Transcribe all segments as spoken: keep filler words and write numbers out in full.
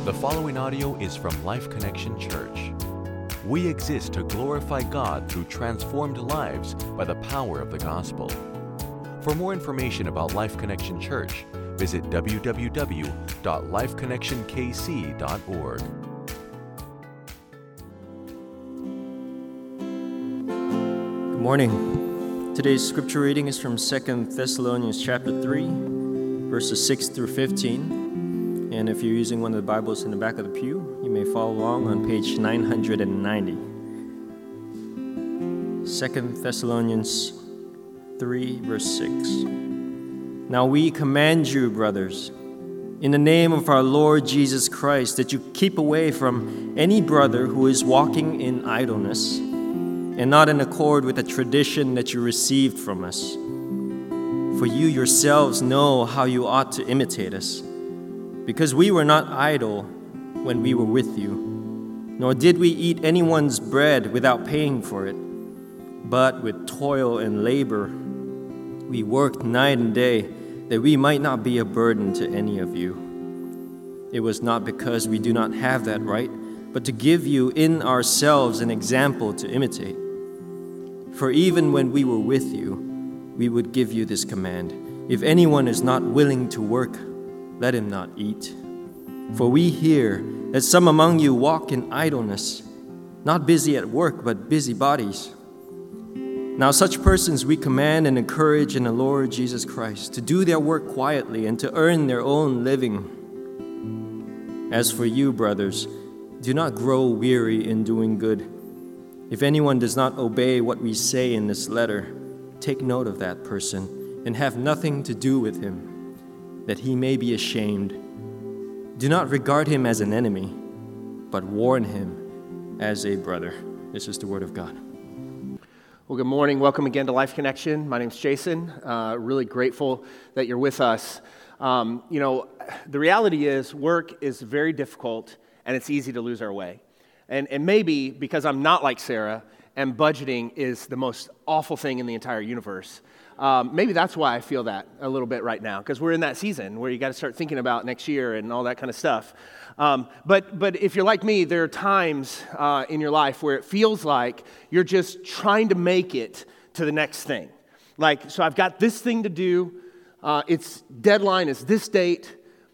The following audio is from Life Connection Church. We exist to glorify God through transformed lives by the power of the gospel. For more information about Life Connection Church, visit w w w dot life connection k c dot org. Good morning. Today's scripture reading is from Second Thessalonians chapter three, verses six through fifteen. And if you're using one of the Bibles in the back of the pew, you may follow along on page nine hundred ninety. Second Thessalonians three, verse six. Now we command you, brothers, in the name of our Lord Jesus Christ, that you keep away from any brother who is walking in idleness and not in accord with the tradition that you received from us. For you yourselves know how you ought to imitate us, because we were not idle when we were with you, nor did we eat anyone's bread without paying for it, but with toil and labor we worked night and day, that we might not be a burden to any of you. It was not because we do not have that right, but to give you in ourselves an example to imitate. For even when we were with you, we would give you this command: if anyone is not willing to work, let him not eat. For we hear that some among you walk in idleness, not busy at work, but busybodies. Now such persons we command and encourage in the Lord Jesus Christ to do their work quietly and to earn their own living. As for you, brothers, do not grow weary in doing good. If anyone does not obey what we say in this letter, take note of that person and have nothing to do with him, that he may be ashamed. Do not regard him as an enemy, but warn him as a brother. This is the word of God. Well, good morning. Welcome again to Life Connection. My name's Jason. Uh, really grateful that you're with us. Um, you know, the reality is work is very difficult, and it's easy to lose our way. And, and maybe because I'm not like Sarah, and budgeting is the most awful thing in the entire universe, um, maybe that's why I feel that a little bit right now, because we're in that season where you got to start thinking about next year and all that kind of stuff. Um, but but if you're like me, there are times uh, in your life where it feels like you're just trying to make it to the next thing. Like, so I've got this thing to do, uh, its deadline is this date,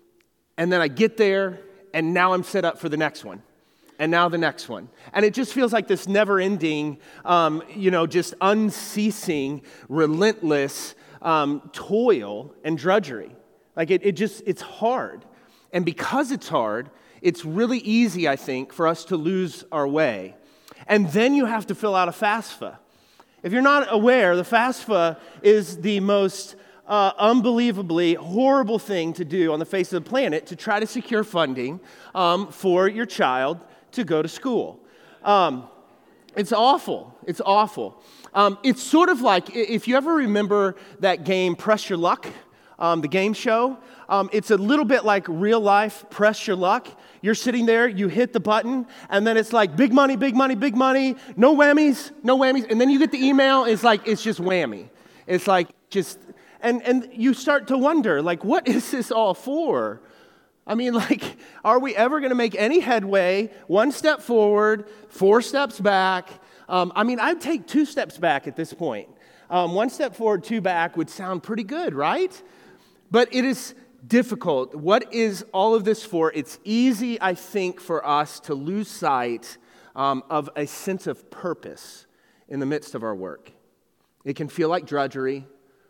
and then I get there, and now I'm set up for the next one. And now the next one. And it just feels like this never-ending, um, you know, just unceasing, relentless um, toil and drudgery. Like it, it just, it's hard. And because it's hard, it's really easy, I think, for us to lose our way. And then you have to fill out a FAFSA. If you're not aware, the FAFSA is the most uh, unbelievably horrible thing to do on the face of the planet to try to secure funding um, for your child to go to school. Um, it's awful. It's awful. Um, it's sort of like, if you ever remember that game, Press Your Luck, um, the game show, um, it's a little bit like real life Press Your Luck. You're sitting there, you hit the button, and then it's like, big money, big money, big money, no whammies, no whammies, and then you get the email, it's like, it's just whammy. It's like, just, and, and you start to wonder, like, what is this all for? I mean, like, are we ever going to make any headway? One step forward, four steps back. Um, I mean, I'd take two steps back at this point. Um, one step forward, two back would sound pretty good, right? But it is difficult. What is all of this for? It's easy, I think, for us to lose sight um, of a sense of purpose in the midst of our work. It can feel like drudgery.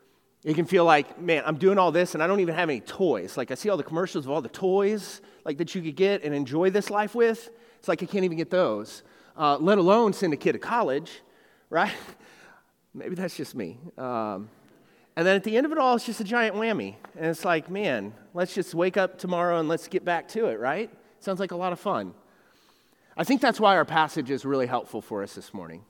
It can feel like, man, I'm doing all this and I don't even have any toys. Like I see all the commercials of all the toys like that you could get and enjoy this life with. It's like I can't even get those, uh, let alone send a kid to college, right? Maybe that's just me. Um, and then at the end of it all, it's just a giant whammy. And it's like, man, let's just wake up tomorrow and let's get back to it, right? Sounds like a lot of fun. I think that's why our passage is really helpful for us this morning.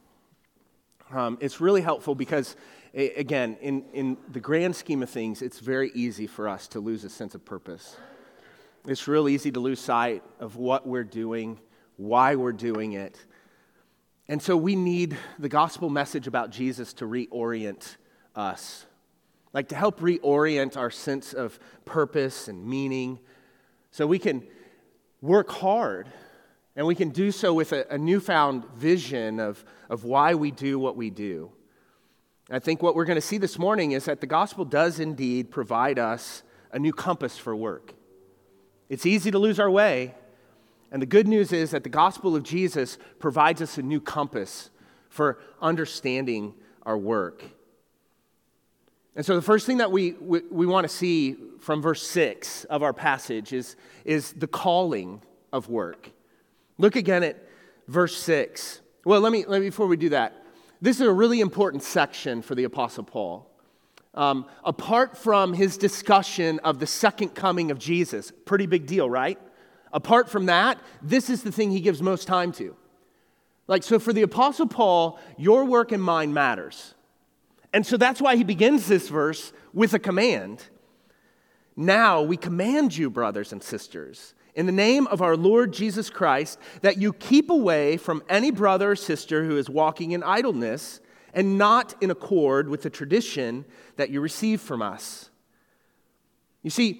Um, it's really helpful because, again, in, in the grand scheme of things, it's very easy for us to lose a sense of purpose. It's real easy to lose sight of what we're doing, why we're doing it. And so we need the gospel message about Jesus to reorient us, like to help reorient our sense of purpose and meaning so we can work hard, and we can do so with a, a newfound vision of, of why we do what we do. I think what we're going to see this morning is that the gospel does indeed provide us a new compass for work. It's easy to lose our way, and the good news is that the gospel of Jesus provides us a new compass for understanding our work. And so the first thing that we, we, we want to see from verse six of our passage is, is the calling of work. Look again at verse six. Well, let me, let me before we do that, this is a really important section for the Apostle Paul. Um, apart from his discussion of the second coming of Jesus, pretty big deal, right? Apart from that, this is the thing he gives most time to. Like, so for the Apostle Paul, your work and mine matters. And so that's why he begins this verse with a command. Now we command you, brothers and sisters, in the name of our Lord Jesus Christ, that you keep away from any brother or sister who is walking in idleness and not in accord with the tradition that you received from us. You see,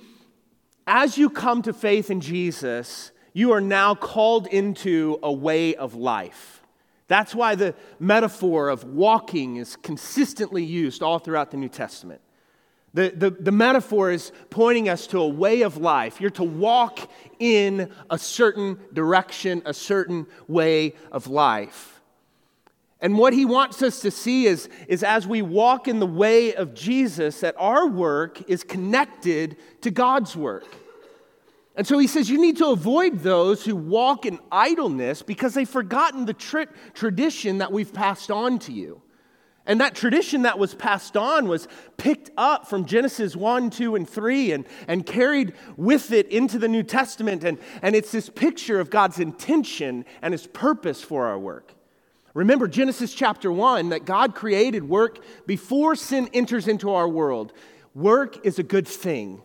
as you come to faith in Jesus, you are now called into a way of life. That's why the metaphor of walking is consistently used all throughout the New Testament. The, the, the metaphor is pointing us to a way of life. You're to walk in a certain direction, a certain way of life. And what he wants us to see is, is as we walk in the way of Jesus, that our work is connected to God's work. And so he says you need to avoid those who walk in idleness because they've forgotten the tra- tradition that we've passed on to you. And that tradition that was passed on was picked up from Genesis one, two, and three and, and carried with it into the New Testament. And, and it's this picture of God's intention and his purpose for our work. Remember Genesis chapter one, that God created work before sin enters into our world. Work is a good thing.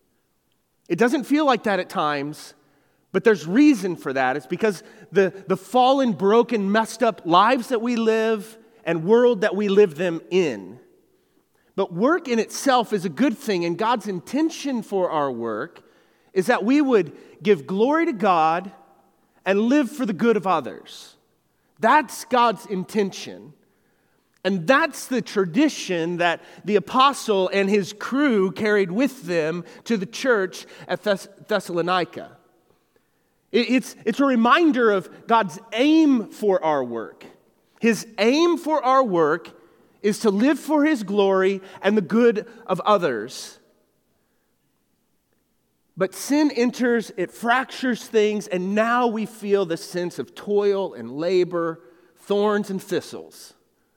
It doesn't feel like that at times, but there's reason for that. It's because the, the fallen, broken, messed up lives that we live and world that we live them in. But work in itself is a good thing, and God's intention for our work is that we would give glory to God and live for the good of others. That's God's intention. And that's the tradition that the apostle and his crew carried with them to the church at Thess- Thessalonica. It's, it's a reminder of God's aim for our work. His aim for our work is to live for his glory and the good of others. But sin enters, it fractures things, and now we feel the sense of toil and labor, thorns and thistles.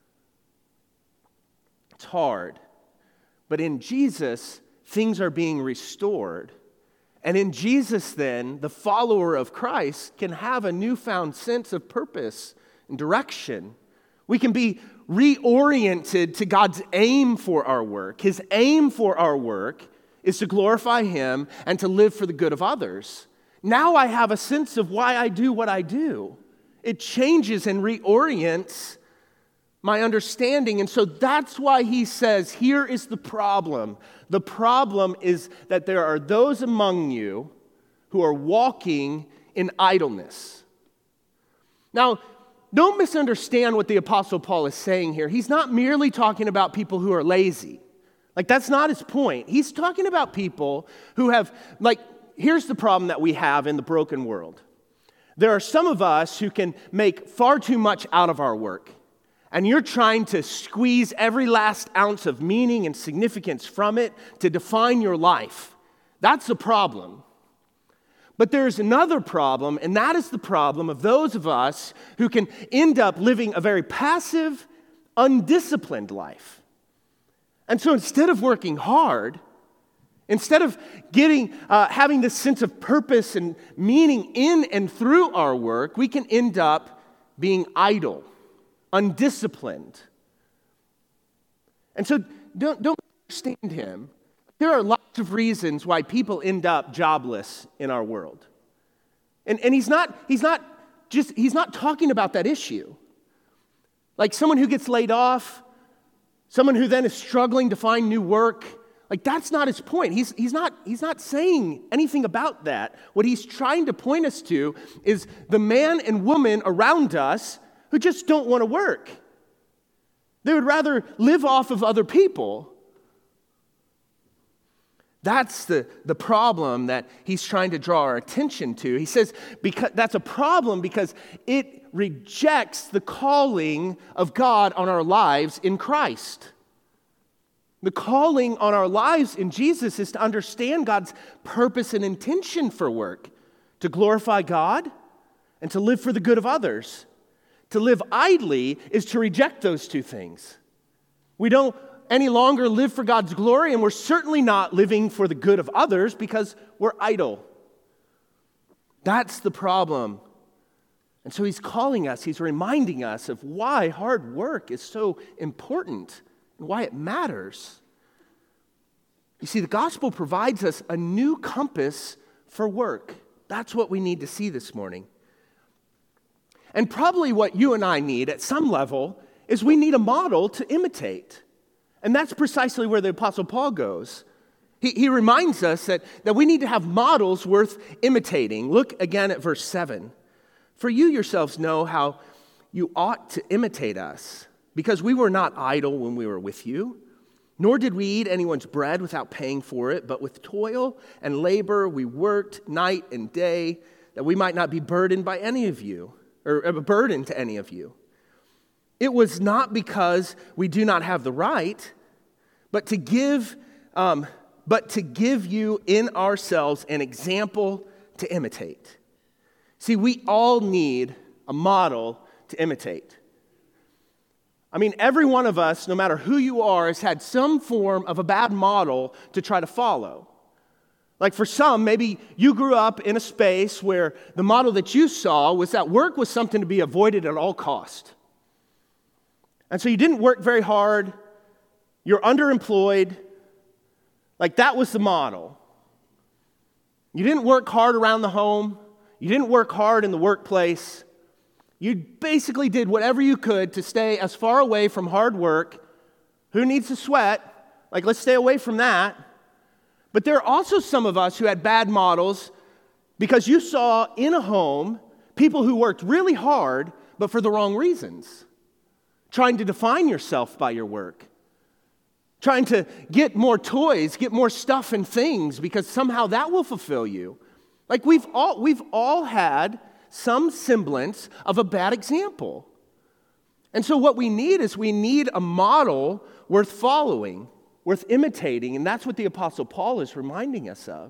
It's hard. But in Jesus, things are being restored. And in Jesus, then, the follower of Christ can have a newfound sense of purpose and direction. We can be reoriented to God's aim for our work. His aim for our work is to glorify him and to live for the good of others. Now I have a sense of why I do what I do. It changes and reorients my understanding. And so that's why he says, here is the problem. The problem is that there are those among you who are walking in idleness. Now, don't misunderstand what the Apostle Paul is saying here. He's not merely talking about people who are lazy. Like, that's not his point. He's talking about people who have, like, here's the problem that we have in the broken world. There are some of us who can make far too much out of our work. And you're trying to squeeze every last ounce of meaning and significance from it to define your life. That's the problem. But there's another problem, and that is the problem of those of us who can end up living a very passive, undisciplined life. And so instead of working hard, instead of getting, uh, having this sense of purpose and meaning in and through our work, we can end up being idle, undisciplined. And so don't, don't understand him. There are lots of reasons why people end up jobless in our world. And, and he's not, he's not just, he's not talking about that issue. Like someone who gets laid off, someone who then is struggling to find new work. Like Like, that's not his point. He's, he's, not, he's not saying anything about that. What he's trying to point us to is the man and woman around us who just don't want to work. They would rather live off of other people. That's the, the problem that he's trying to draw our attention to. He says because that's a problem because it rejects the calling of God on our lives in Christ. The calling on our lives in Jesus is to understand God's purpose and intention for work, to glorify God and to live for the good of others. To live idly is to reject those two things. We don't any longer live for God's glory, and we're certainly not living for the good of others because we're idle. That's the problem. And so he's calling us, he's reminding us of why hard work is so important and why it matters. You see, the gospel provides us a new compass for work. That's what we need to see this morning. And probably what you and I need at some level is we need a model to imitate. And that's precisely where the Apostle Paul goes. He, he reminds us that, that we need to have models worth imitating. Look again at verse seven. For you yourselves know how you ought to imitate us, because we were not idle when we were with you, nor did we eat anyone's bread without paying for it, but with toil and labor we worked night and day, that we might not be burdened by any of you, or a burden to any of you. It was not because we do not have the right, but to give, um, but to give you in ourselves an example to imitate. See, we all need a model to imitate. I mean, every one of us, no matter who you are, has had some form of a bad model to try to follow. Like for some, maybe you grew up in a space where the model that you saw was that work was something to be avoided at all cost. And so you didn't work very hard, you're underemployed, like that was the model. You didn't work hard around the home, you didn't work hard in the workplace. You basically did whatever you could to stay as far away from hard work. Who needs to sweat? Like, let's stay away from that. But there are also some of us who had bad models because you saw in a home people who worked really hard, but for the wrong reasons. Trying to define yourself by your work. Trying to get more toys, get more stuff and things because somehow that will fulfill you. Like we've all, we've all had some semblance of a bad example. And so what we need is we need a model worth following, worth imitating, and that's what the Apostle Paul is reminding us of.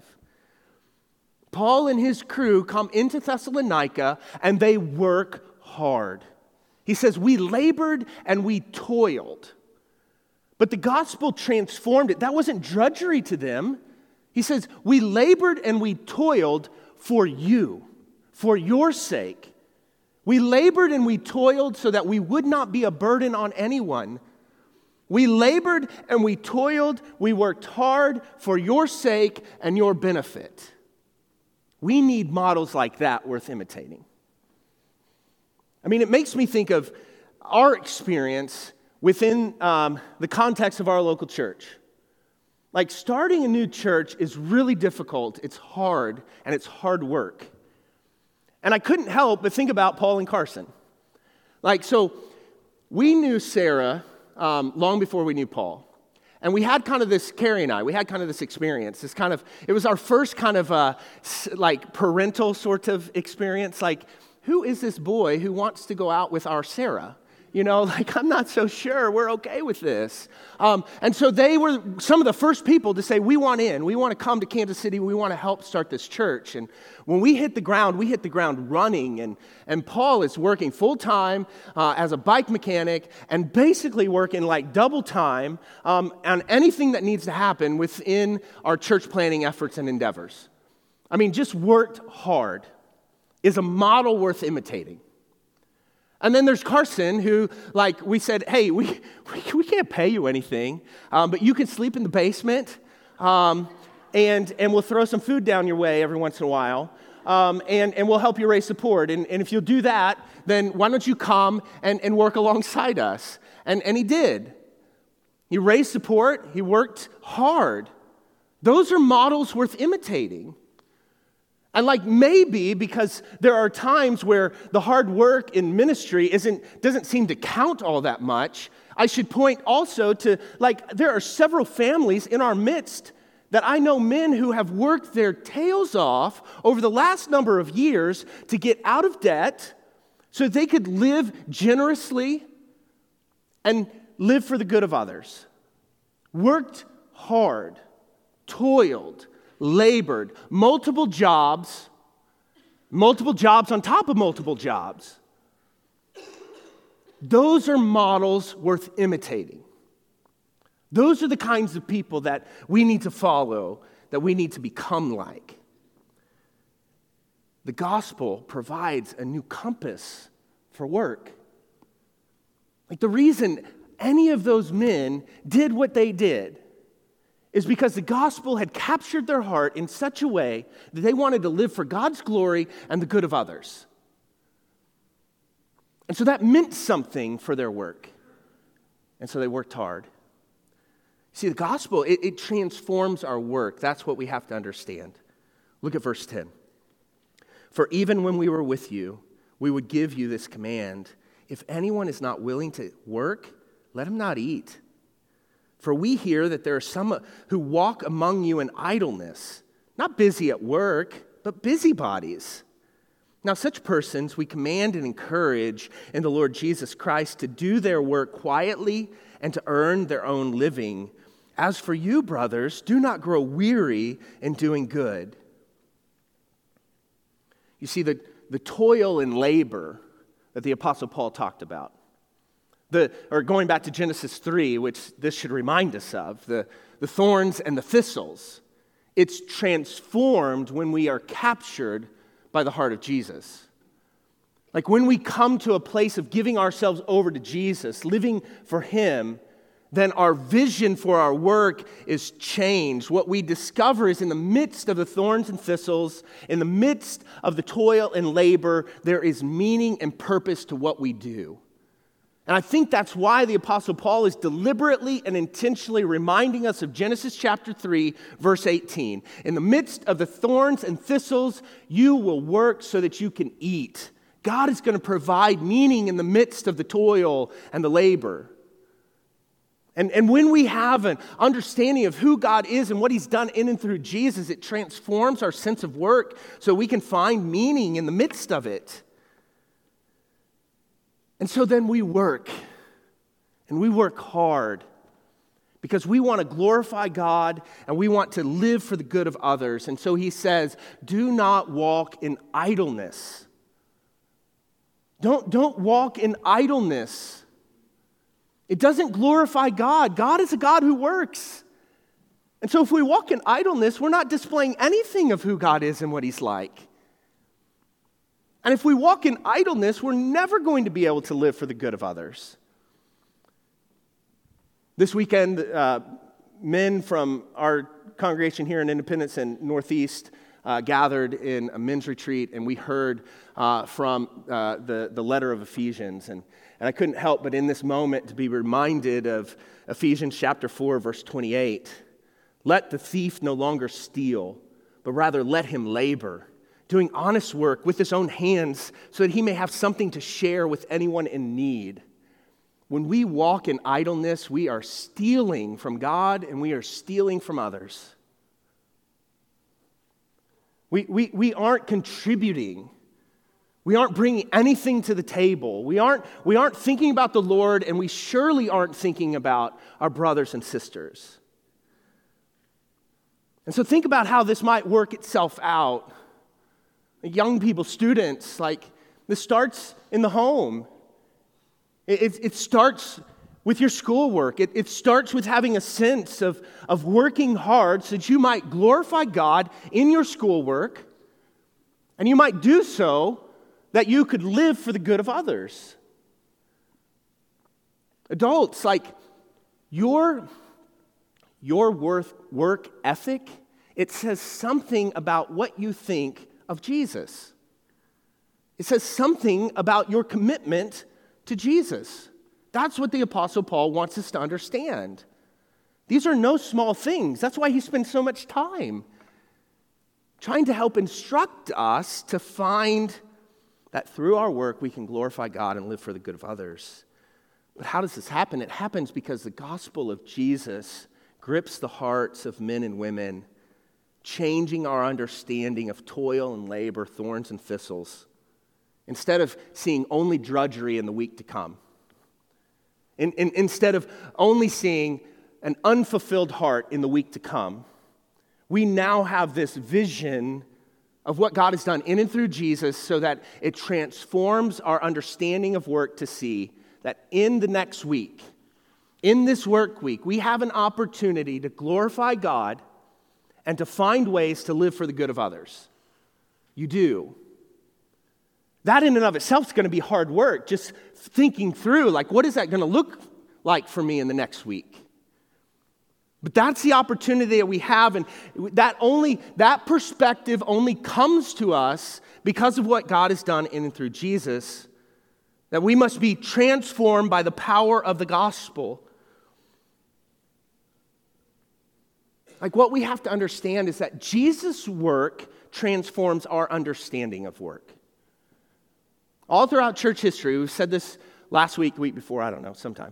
Paul and his crew come into Thessalonica and they work hard. He says, we labored and we toiled. But the gospel transformed it. That wasn't drudgery to them. He says, we labored and we toiled for you, for your sake. We labored and we toiled so that we would not be a burden on anyone. We labored and we toiled, we worked hard for your sake and your benefit. We need models like that worth imitating. I mean, it makes me think of our experience within um, the context of our local church. Like, starting a new church is really difficult, it's hard, and it's hard work. And I couldn't help but think about Paul and Carson. Like, so we knew Sarah um, long before we knew Paul. And we had kind of this, Carrie and I, we had kind of this experience, this kind of, it was our first kind of uh, like parental sort of experience. Like, who is this boy who wants to go out with our Sarah? You know, like, I'm not so sure we're okay with this. Um, and so they were some of the first people to say, we want in. We want to come to Kansas City. We want to help start this church. And when we hit the ground, we hit the ground running. And, and Paul is working full-time uh, as a bike mechanic and basically working like double time um, on anything that needs to happen within our church planning efforts and endeavors. I mean, just worked hard is a model worth imitating. And then there's Carson, who, like, we said, hey, we we, we can't pay you anything, um, but you can sleep in the basement, um, and and we'll throw some food down your way every once in a while, um, and, and we'll help you raise support. And, and if you'll do that, then why don't you come and, and work alongside us? And, and he did. He raised support. He worked hard. Those are models worth imitating. And like maybe because there are times where the hard work in ministry isn't doesn't seem to count all that much, I should point also to, like, there are several families in our midst that I know men who have worked their tails off over the last number of years to get out of debt so they could live generously and live for the good of others. Worked hard, toiled, labored, multiple jobs, multiple jobs on top of multiple jobs. Those are models worth imitating. Those are the kinds of people that we need to follow, that we need to become like. The gospel provides a new compass for work. Like the reason any of those men did what they did is because the gospel had captured their heart in such a way that they wanted to live for God's glory and the good of others. And so that meant something for their work. And so they worked hard. See, the gospel, it, it transforms our work. That's what we have to understand. Look at verse ten. For even when we were with you, we would give you this command. If anyone is not willing to work, let him not eat. For we hear that there are some who walk among you in idleness, not busy at work, but busybodies. Now, such persons we command and encourage in the Lord Jesus Christ to do their work quietly and to earn their own living. As for you, brothers, do not grow weary in doing good. You see, the, the toil and labor that the Apostle Paul talked about, the, or going back to Genesis three, which this should remind us of, the, the thorns and the thistles, it's transformed when we are captured by the heart of Jesus. Like when we come to a place of giving ourselves over to Jesus, living for Him, then our vision for our work is changed. What we discover is in the midst of the thorns and thistles, in the midst of the toil and labor, there is meaning and purpose to what we do. And I think that's why the Apostle Paul is deliberately and intentionally reminding us of Genesis chapter three, verse eighteen. In the midst of the thorns and thistles, you will work so that you can eat. God is going to provide meaning in the midst of the toil and the labor. And, and when we have an understanding of who God is and what He's done in and through Jesus, it transforms our sense of work so we can find meaning in the midst of it. And so then we work, and we work hard because we want to glorify God and we want to live for the good of others. And so he says, do not walk in idleness. Don't, don't walk in idleness. It doesn't glorify God. God is a God who works. And so if we walk in idleness, we're not displaying anything of who God is and what He's like. And if we walk in idleness, we're never going to be able to live for the good of others. This weekend, uh, men from our congregation here in Independence and Northeast uh, gathered in a men's retreat, and we heard uh, from uh, the, the letter of Ephesians. And, and I couldn't help but in this moment to be reminded of Ephesians chapter four, verse twenty-eight. Let the thief no longer steal, but rather let him labor, doing honest work with his own hands so that he may have something to share with anyone in need. When we walk in idleness, we are stealing from God and we are stealing from others. We, we, we aren't contributing. We aren't bringing anything to the table. We aren't, we aren't thinking about the Lord, and we surely aren't thinking about our brothers and sisters. And so think about how this might work itself out. Young people, students, like this starts in the home. It, it, it starts with your schoolwork. It, it starts with having a sense of, of working hard so that you might glorify God in your schoolwork, and you might do so that you could live for the good of others. Adults, like your, your worth, work ethic, it says something about what you think of Jesus. It says something about your commitment to Jesus. That's what the Apostle Paul wants us to understand. These are no small things. That's why he spends so much time trying to help instruct us to find that through our work we can glorify God and live for the good of others. But how does this happen? It happens because the gospel of Jesus grips the hearts of men and women, changing our understanding of toil and labor, thorns and thistles, instead of seeing only drudgery in the week to come. In, in, instead of only seeing an unfulfilled heart in the week to come, we now have this vision of what God has done in and through Jesus so that it transforms our understanding of work to see that in the next week, in this work week, we have an opportunity to glorify God and to find ways to live for the good of others. You do. That in and of itself is going to be hard work, just thinking through, like, what is that going to look like for me in the next week? But that's the opportunity that we have, and that only that perspective only comes to us because of what God has done in and through Jesus, that we must be transformed by the power of the gospel. Like, what we have to understand is that Jesus' work transforms our understanding of work. All throughout church history, we've said this last week, the week before, I don't know, sometime,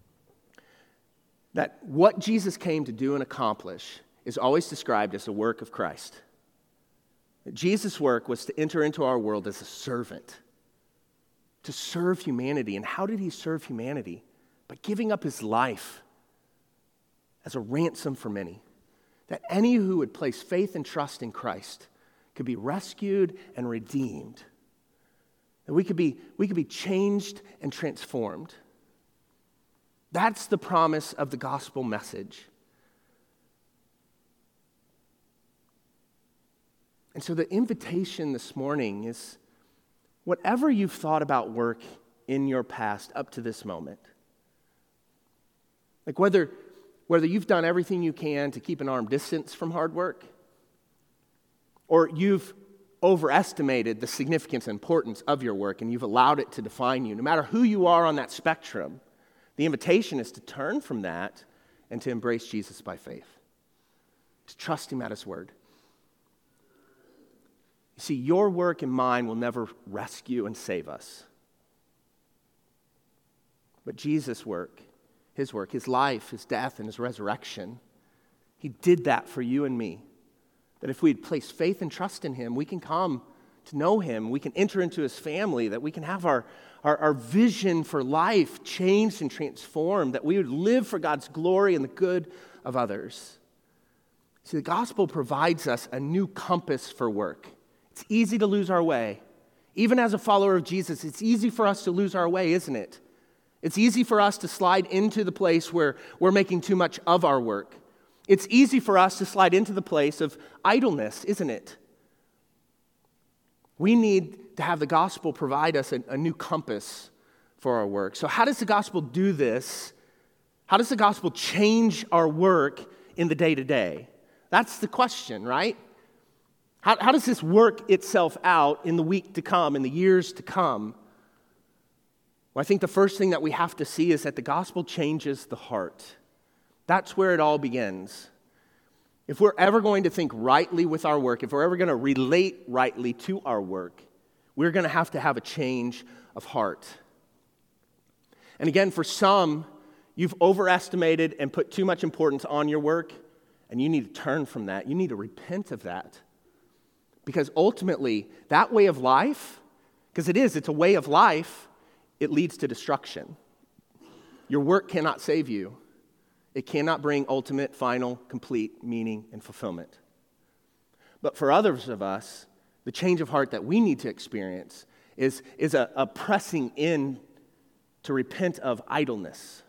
that what Jesus came to do and accomplish is always described as the work of Christ. That Jesus' work was to enter into our world as a servant, to serve humanity. And how did he serve humanity? By giving up his life as a ransom for many. That any who would place faith and trust in Christ could be rescued and redeemed. That we could be, we could be changed and transformed. That's the promise of the gospel message. And so the invitation this morning is, whatever you've thought about work in your past up to this moment, like whether, whether you've done everything you can to keep an arm distance from hard work, or you've overestimated the significance and importance of your work and you've allowed it to define you, no matter who you are on that spectrum, the invitation is to turn from that and to embrace Jesus by faith, to trust him at his word. You see, your work and mine will never rescue and save us. But Jesus' work, his work, his life, his death, and his resurrection, he did that for you and me. That if we'd place faith and trust in him, we can come to know him, we can enter into his family, that we can have our, our, our vision for life changed and transformed, that we would live for God's glory and the good of others. See, the gospel provides us a new compass for work. It's easy to lose our way. Even as a follower of Jesus, it's easy for us to lose our way, isn't it? It's easy for us to slide into the place where we're making too much of our work. It's easy for us to slide into the place of idleness, isn't it? We need to have the gospel provide us a, a new compass for our work. So how does the gospel do this? How does the gospel change our work in the day-to-day? That's the question, right? How, how does this work itself out in the week to come, in the years to come? Well, I think the first thing that we have to see is that the gospel changes the heart. That's where it all begins. If we're ever going to think rightly with our work, if we're ever going to relate rightly to our work, we're going to have to have a change of heart. And again, for some, you've overestimated and put too much importance on your work, and you need to turn from that. You need to repent of that. Because ultimately, that way of life, because it is, it's a way of life, it leads to destruction. Your work cannot save you. It cannot bring ultimate, final, complete meaning and fulfillment. But for others of us, the change of heart that we need to experience is, is a, a pressing in to repent of idleness.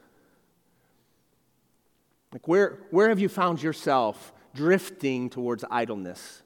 Like where, where have you found yourself drifting towards idleness?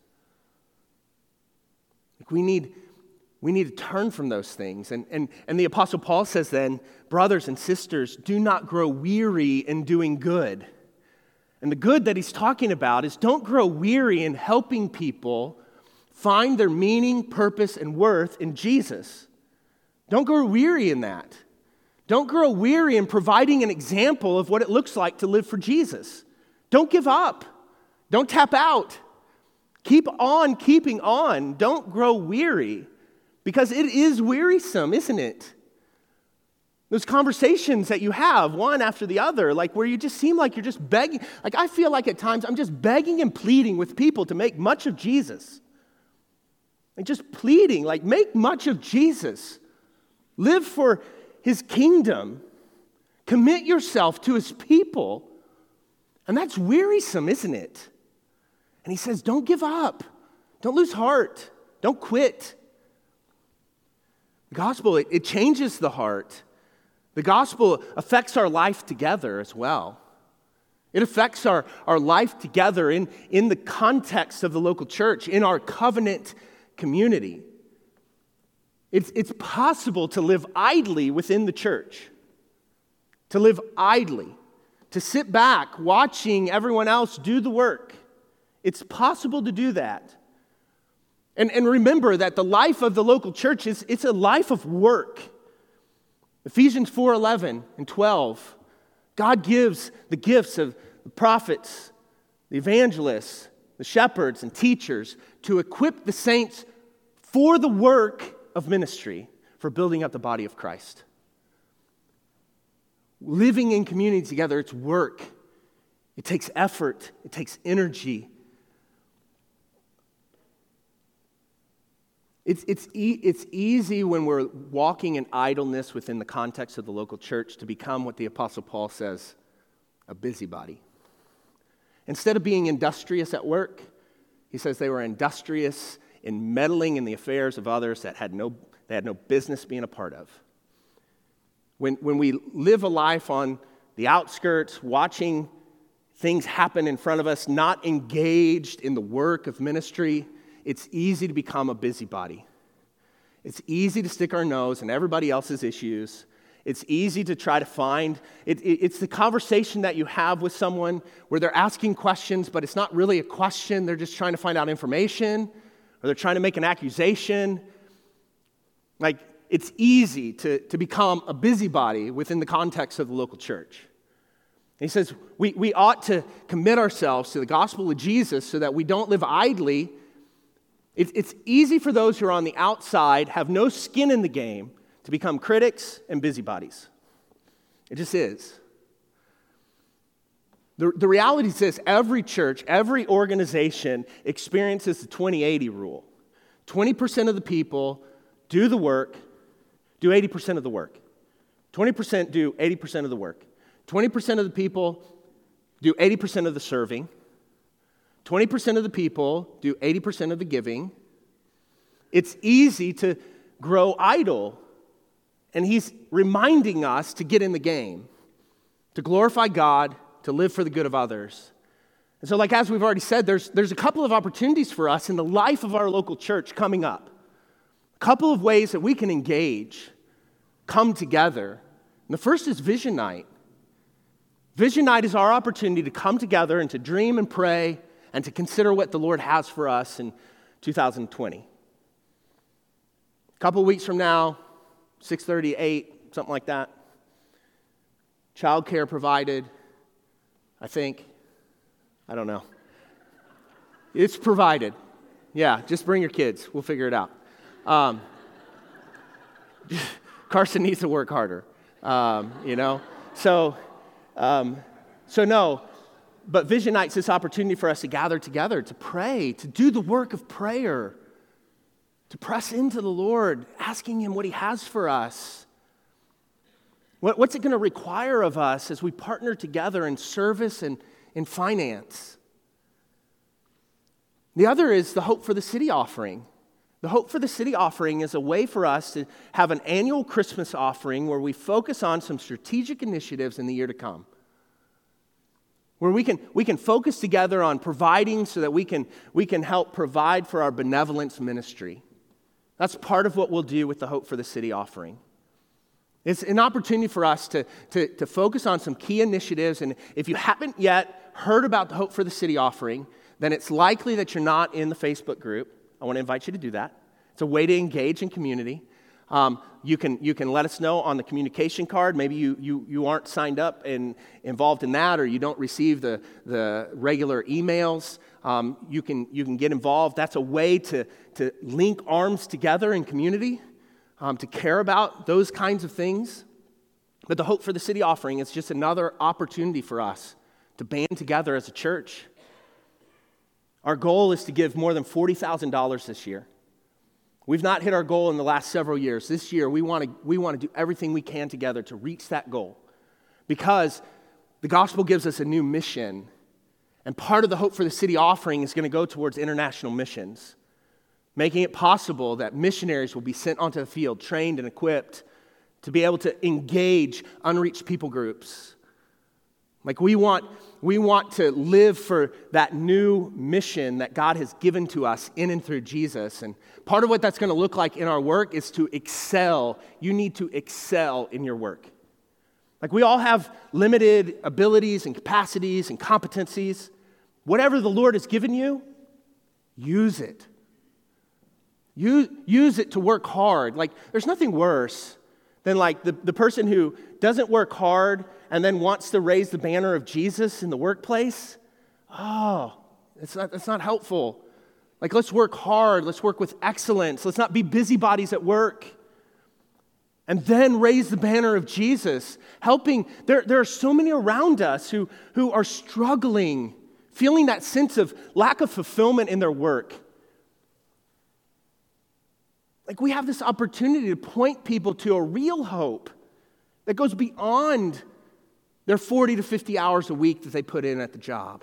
Like we need, we need to turn from those things. And, and, and the Apostle Paul says then, brothers and sisters, do not grow weary in doing good. And the good that he's talking about is don't grow weary in helping people find their meaning, purpose, and worth in Jesus. Don't grow weary in that. Don't grow weary in providing an example of what it looks like to live for Jesus. Don't give up. Don't tap out. Keep on keeping on. Don't grow weary, because it is wearisome, isn't it? Those conversations that you have, one after the other, like where you just seem like you're just begging. Like I feel like at times I'm just begging and pleading with people to make much of Jesus. And just pleading, like make much of Jesus. Live for his kingdom. Commit yourself to his people. And that's wearisome, isn't it? And he says, don't give up. Don't lose heart. Don't quit. The gospel, it, it changes the heart. The gospel affects our life together as well. It affects our, our life together in, in the context of the local church, in our covenant community. It's, it's possible to live idly within the church, to live idly, to sit back watching everyone else do the work. It's possible to do that. And, and remember that the life of the local church is it's a life of work. Ephesians four eleven and twelve, God gives the gifts of the prophets, the evangelists, the shepherds, and teachers to equip the saints for the work of ministry, for building up the body of Christ. Living in community together, it's work. It takes effort. It takes energy. It's, it's, e- it's easy when we're walking in idleness within the context of the local church to become what the Apostle Paul says, a busybody. Instead of being industrious at work, he says they were industrious in meddling in the affairs of others that had no, they had no business being a part of. When, when we live a life on the outskirts, watching things happen in front of us, not engaged in the work of ministry, it's easy to become a busybody. It's easy to stick our nose in everybody else's issues. It's easy to try to find, it, it, it's the conversation that you have with someone where they're asking questions, but it's not really a question. They're just trying to find out information, or they're trying to make an accusation. Like, it's easy to, to become a busybody within the context of the local church. And he says we, we ought to commit ourselves to the gospel of Jesus so that we don't live idly. It, it's easy for those who are on the outside, have no skin in the game, to become critics and busybodies. It just is. The, the reality is this: every church, every organization experiences the twenty eighty rule. twenty percent of the people do the work, do eighty percent of the work. twenty percent do eighty percent of the work. twenty percent of the people do eighty percent of the serving. twenty percent of the people do eighty percent of the giving. It's easy to grow idle. And he's reminding us to get in the game, to glorify God, to live for the good of others. And so, like as we've already said, there's, there's a couple of opportunities for us in the life of our local church coming up. A couple of ways that we can engage, come together. And the first is Vision Night. Vision Night is our opportunity to come together and to dream and pray and to consider what the Lord has for us in two thousand twenty. A couple of weeks from now, six thirty, eight, something like that. Childcare provided, I think. I don't know. It's provided. Yeah, just bring your kids. We'll figure it out. Um, Carson needs to work harder, um, you know. So, um, so no, but Vision Night's this opportunity for us to gather together, to pray, to do the work of prayer, to press into the Lord, asking Him what He has for us. What, what's it going to require of us as we partner together in service and in finance? The other is the Hope for the City offering. The Hope for the City offering is a way for us to have an annual Christmas offering where we focus on some strategic initiatives in the year to come. Where we can, we can focus together on providing so that we can, we can help provide for our benevolence ministry. That's part of what we'll do with the Hope for the City offering. It's an opportunity for us to, to, to focus on some key initiatives. And if you haven't yet heard about the Hope for the City offering, then it's likely that you're not in the Facebook group. I want to invite you to do that. It's a way to engage in community. Um, you can you can let us know on the communication card. Maybe you you you aren't signed up and involved in that, or you don't receive the the regular emails. Um, you can you can get involved. That's a way to to link arms together in community, um, to care about those kinds of things. But the Hope for the City offering is just another opportunity for us to band together as a church. Our goal is to give more than forty thousand dollars this year. We've not hit our goal in the last several years. This year, we want to we want to do everything we can together to reach that goal, because the gospel gives us a new mission, and part of the Hope for the City offering is going to go towards international missions, making it possible that missionaries will be sent onto the field, trained and equipped to be able to engage unreached people groups. Like we want, we want to live for that new mission that God has given to us in and through Jesus. And part of what that's going to look like in our work is to excel. You need to excel in your work. Like we all have limited abilities and capacities and competencies. Whatever the Lord has given you, use it. Use, use it to work hard. Like there's nothing worse than like the, the person who doesn't work hard and then wants to raise the banner of Jesus in the workplace. Oh, it's not, that's not helpful. Like, let's work hard. Let's work with excellence. Let's not be busybodies at work. And then raise the banner of Jesus, helping. There, there are so many around us who, who are struggling, feeling that sense of lack of fulfillment in their work. Like, we have this opportunity to point people to a real hope that goes beyond their forty to fifty hours a week that they put in at the job.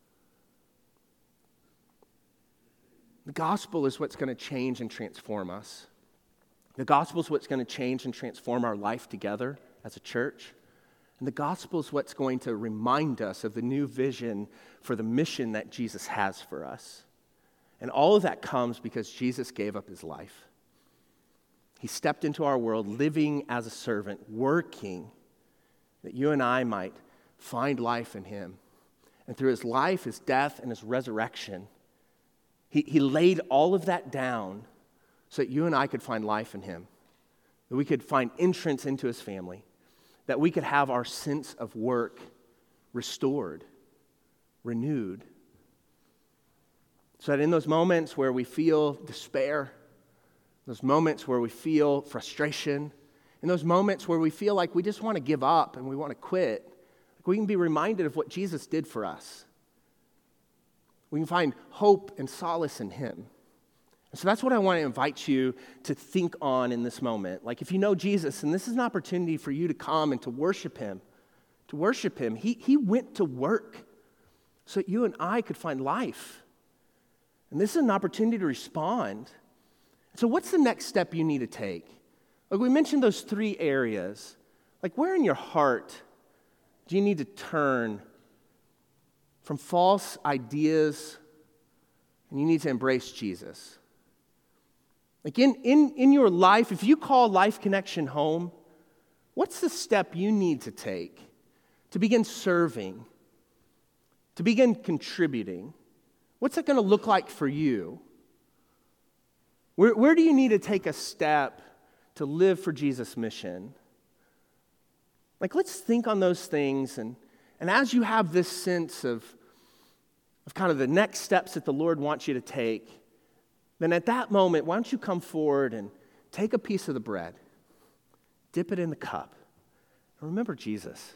The gospel is what's going to change and transform us. The gospel is what's going to change and transform our life together as a church. And the gospel is what's going to remind us of the new vision for the mission that Jesus has for us. And all of that comes because Jesus gave up his life. He stepped into our world living as a servant, working that you and I might find life in him. And through his life, his death, and his resurrection, he, he laid all of that down so that you and I could find life in him, that we could find entrance into his family, that we could have our sense of work restored, renewed, so that in those moments where we feel despair, those moments where we feel frustration, in those moments where we feel like we just want to give up and we want to quit, like we can be reminded of what Jesus did for us. We can find hope and solace in him. And so that's what I want to invite you to think on in this moment. Like if you know Jesus, and this is an opportunity for you to come and to worship him, to worship him. He, he went to work so that you and I could find life. And this is an opportunity to respond. So what's the next step you need to take? Like we mentioned those three areas. Like where in your heart do you need to turn from false ideas and you need to embrace Jesus? Like in, in, in your life, if you call Life Connection home, what's the step you need to take to begin serving, to begin contributing? What's that going to look like for you? Where, where do you need to take a step to live for Jesus' mission? Like, let's think on those things, and, and as you have this sense of, of kind of the next steps that the Lord wants you to take, then at that moment, why don't you come forward and take a piece of the bread, dip it in the cup, and remember Jesus.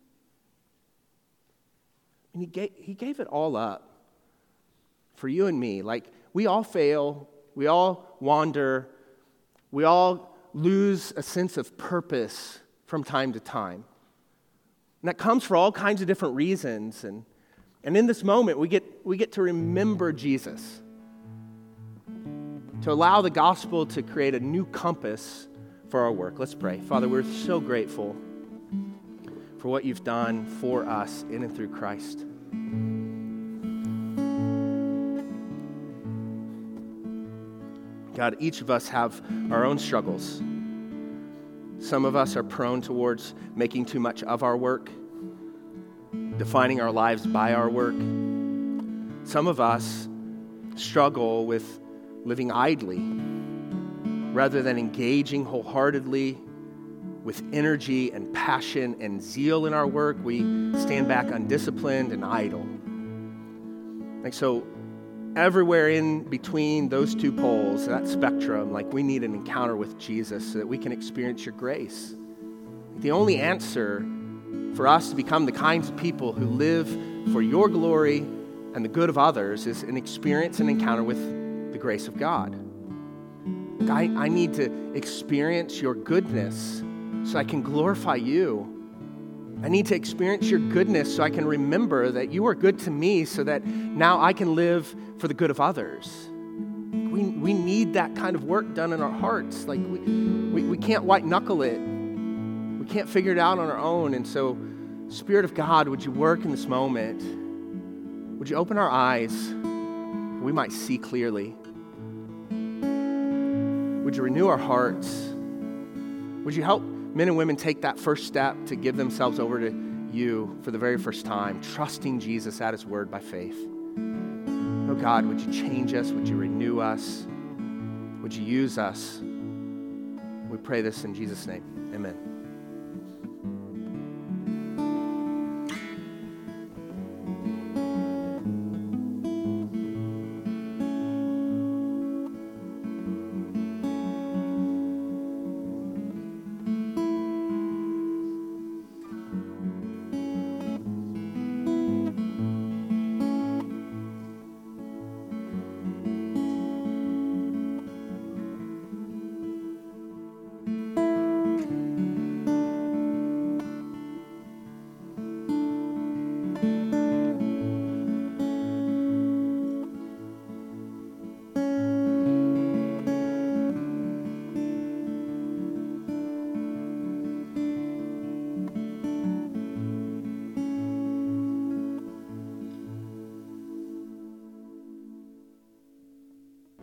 And he gave, he gave it all up for you and me. Like, we all fail, we all wander, we all lose a sense of purpose from time to time. And that comes for all kinds of different reasons. And, and in this moment, we get, we get to remember Jesus, to allow the gospel to create a new compass for our work. Let's pray. Father, we're so grateful for what you've done for us in and through Christ. God, each of us have our own struggles. Some of us are prone towards making too much of our work, defining our lives by our work. Some of us struggle with living idly, rather than engaging wholeheartedly with energy and passion and zeal in our work, we stand back undisciplined and idle. Like so, everywhere in between those two poles, that spectrum, like we need an encounter with Jesus so that we can experience your grace. The only answer for us to become the kinds of people who live for your glory and the good of others is an experience and encounter with the grace of God. I, I need to experience your goodness so I can glorify you. I need to experience your goodness so I can remember that you are good to me so that now I can live for the good of others. We, we need that kind of work done in our hearts. Like we, we, we can't white knuckle it. We can't figure it out on our own. And so, Spirit of God, would you work in this moment? Would you open our eyes so we might see clearly? Would you renew our hearts? Would you help men and women take that first step to give themselves over to you for the very first time, trusting Jesus at his word by faith? Oh God, would you change us? Would you renew us? Would you use us? We pray this in Jesus' name. Amen.